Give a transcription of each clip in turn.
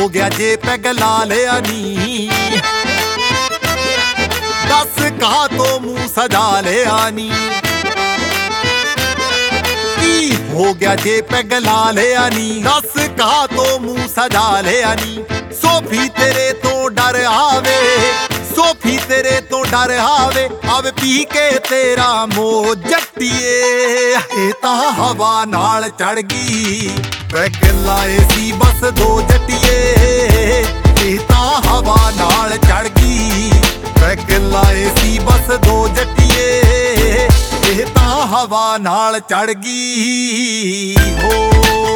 ਹੋ ਗਿਆ ਜੇ ਪੈਗ ਲਾ ਲਿਆ ਨੀ ਦੱਸ ਕਾ ਤੋਂ ਮੂੰਹ ਸਜਾ ਲਿਆ ਨੀ ਕੀ ਹੋ ਗਿਆ ਜੇ ਪੈਗ ਲਾ ਲਿਆ ਨੀ ਦੱਸ ਕਾ ਤੋਂ ਮੂੰਹ ਸਜਾ ਲਿਆ ਨੀ ਸੋਫੀ ਤੇਰੇ ਤੋਂ ਡਰ ਆਵੇ ਸੋਫੀ ਤੇਰੇ ਤੋਂ ਡਰ ਆਵੇ ਆਵੇ ਪੀ ਕੇ ਤੇਰਾ ਮੋਹ ਜੱਟੀਏ ਇਹ ਤਾਂ ਹਵਾ ਨਾਲ ਚੜ ਗਈ ਪੈਗ ਲਾਏ ਸੀ ਬਸ ਦੋ ਜੱਟੀਏ ਇਹ ਤਾਂ ਹਵਾ ਨਾਲ ਚੜ ਗਈ ਪੈਗ ਲਾਏ ਸੀ ਬਸ ਦੋ ਜੱਟੀਏ ਇਹ ਤਾਂ ਹਵਾ ਨਾਲ ਚੜ ਗਈ ਹੋ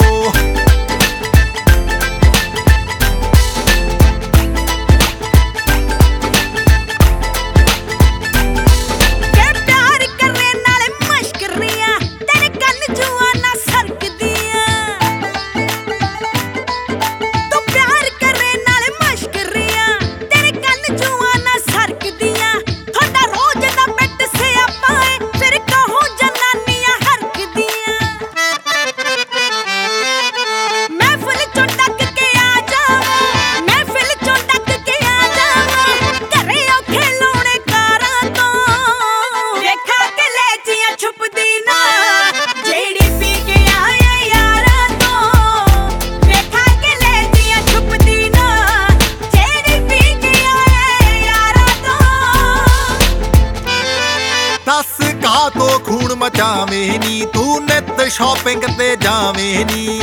ਤੋਂ ਖੂਨ ਮਚਾਵੇਂ ਨੀ ਤੂੰ ਨਿੱਤ ਸ਼ਾਪਿੰਗ ਤੇ ਜਾਵੇਂ ਨੀ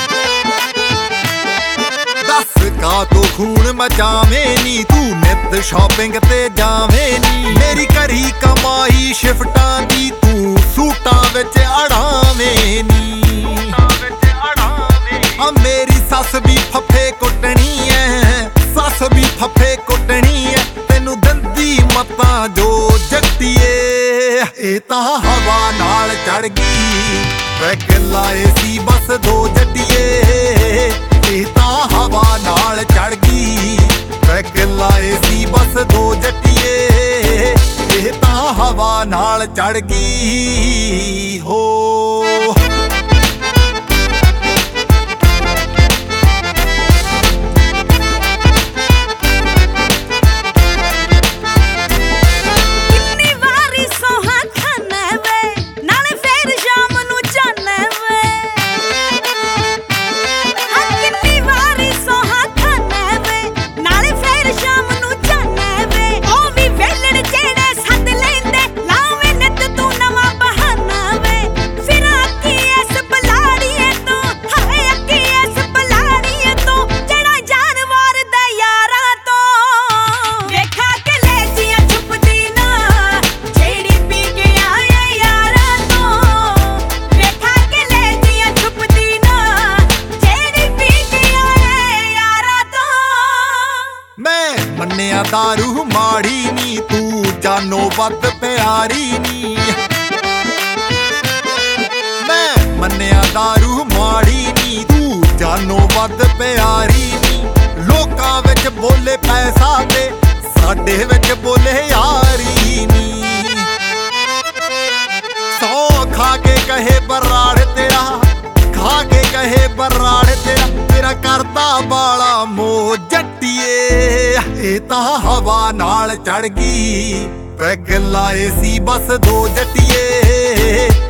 ਦੱਸ ਕਾ ਤੋਂ ਖੂਨ ਮਚਾਵੇਂ ਨੀ ਤੂੰ ਨਿੱਤ ਸ਼ਾਪਿੰਗ ਤੇ ਜਾਵੇਂ ਨੀ ਮੇਰੀ ਘਰੀ ਕਮਾਈ ਸ਼ਿਫਟਾਂ ਦੀ ਤੂੰ ਸੂਟਾਂ ਵਿੱਚ ਅੜਾਵੇਂ ਨੀ ਆ ਮੇਰੀ ਸੱਸ ਵੀ ਫੱਫੇ ਕੁੱਟਣੀ ਐ ਸੱਸ ਵੀ ਫੱਫੇ ਕੁੱਟਣੀ ਐ ਤੈਨੂੰ ਦੰਦੀ ਮਤਾਂ ਜੋ ਜੱਟੀਏ ਇਹ ਤਾਂ ਹਵਾ ਨਾਲ ਚੜ ਗਈ ਪੈਗ ਲਾਏ ਸੀ ਬਸ ਦੋ ਜੱਟੀਏ ਇਹ ਤਾਂ ਹਵਾ ਨਾਲ ਚੜ ਗਈ ਪੈਗ ਲਾਏ ਸੀ ਬਸ ਦੋ ਜੱਟੀਏ ਇਹ ਤਾਂ ਹਵਾ ਨਾਲ ਚੜ ਗਈ ਹੋ ਮੰਨਿਆ ਦਾਰੂ ਮਾੜੀ ਨੀ ਤੂੰ ਜਾਨੋਂ ਵੱਧ ਪਿਆਰੀ ਨੀ ਮੈਂ ਮੰਨਿਆ ਦਾਰੂ ਮਾੜੀ ਨੀ ਤੂੰ ਜਾਨੋਂ ਵੱਧ ਪਿਆਰੀ ਨੀ ਲੋਕਾਂ ਵਿੱਚ ਬੋਲੇ ਪੈਸਾ ਤੇ ਸਾਡੇ ਵਿੱਚ ਬੋਲੇ ਯਾਰੀ ਨੀ ਸੌ ਖਾ ਕੇ ਕਹੇ ਬਰਾੜ ਤੇਰਾ ਖਾ ਕੇ ਕਹੇ ਬਰਾੜ ਤੇਰਾ ਕਰਦਾ ਬਾਲਾ ਮੋਹ ਜੱਟੀਏ ਇਹ ਤਾਂ ਹਵਾ ਨਾਲ ਚੜ ਗਈ ਪੈਗ ਲਾਏ ਸੀ ਬਸ ਦੋ ਜੱਟੀਏ